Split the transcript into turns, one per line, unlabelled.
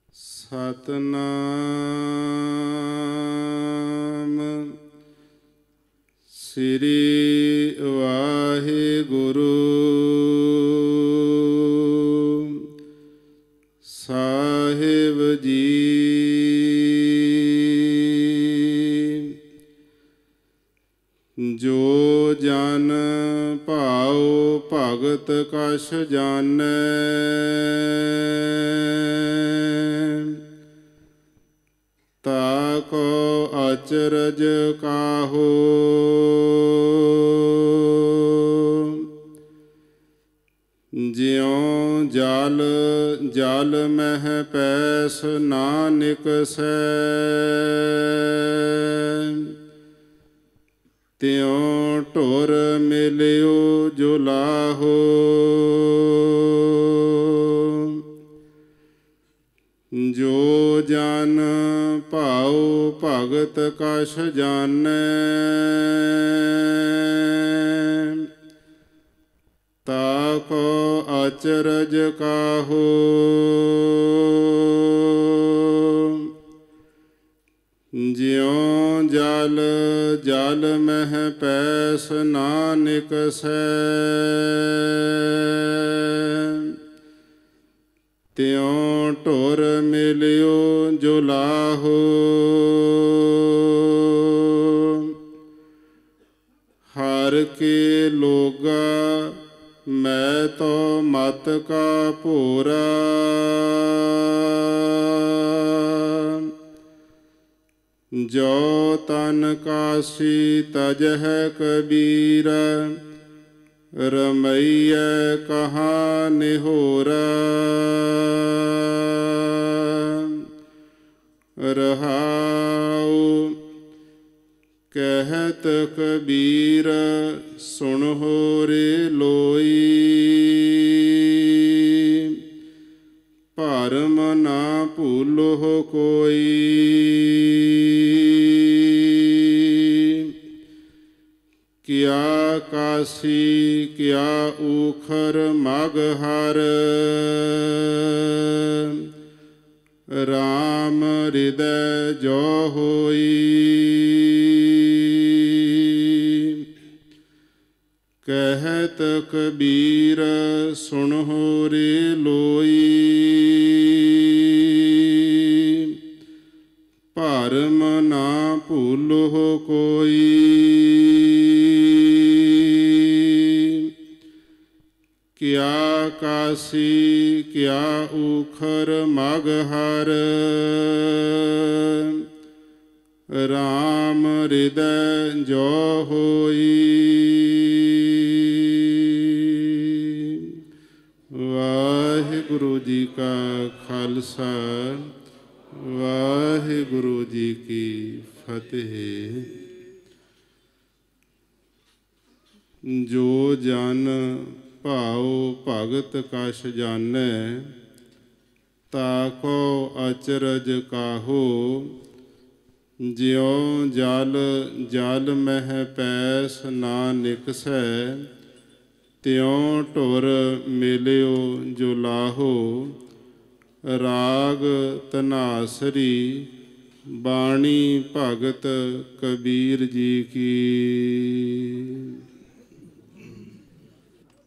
सतनाम श्री वाहिगुरु साहिब जी। जो जन भाओ भगत कछ जानै, ताको अचरज काहो। ज्यों जल जल मह पैस ना निकसै, त्यों ढुर मिलियो जुलाहो। जो जन भाओ भगत कछ जानै, ताको अचरज काहो। ज्यों जल जल मह पैस ना निकसै, त्यों ढुर मिलियो जुलाहो। हर के लोगा मैं तो मत का भोरा, जो तन काशी तजह कबीर, रमैया कहाँ निहोरा। रहाऊ कहत कबीर सुनहो रे लोई, भरम ना भूलो कोई। क्या काशी क्या ऊखर मगहर, राम हृदय जो होई। कहत कबीर सुनहो रे लोई, भरम ना भूलो कोई। क्या काशी क्या ऊखर मगहर, राम हृदय जो होई। वाहिगुरु जी का खालसा, वाहिगुरु जी की फतेह। जो जन भाओ भगत कछ जानै, ताको अचरज काहो। ज्यों जल जल मह पैस ना निकसै, त्यों ढुर मिलियो जुलाहो। राग धनासरी बाणी भगत कबीर जी की।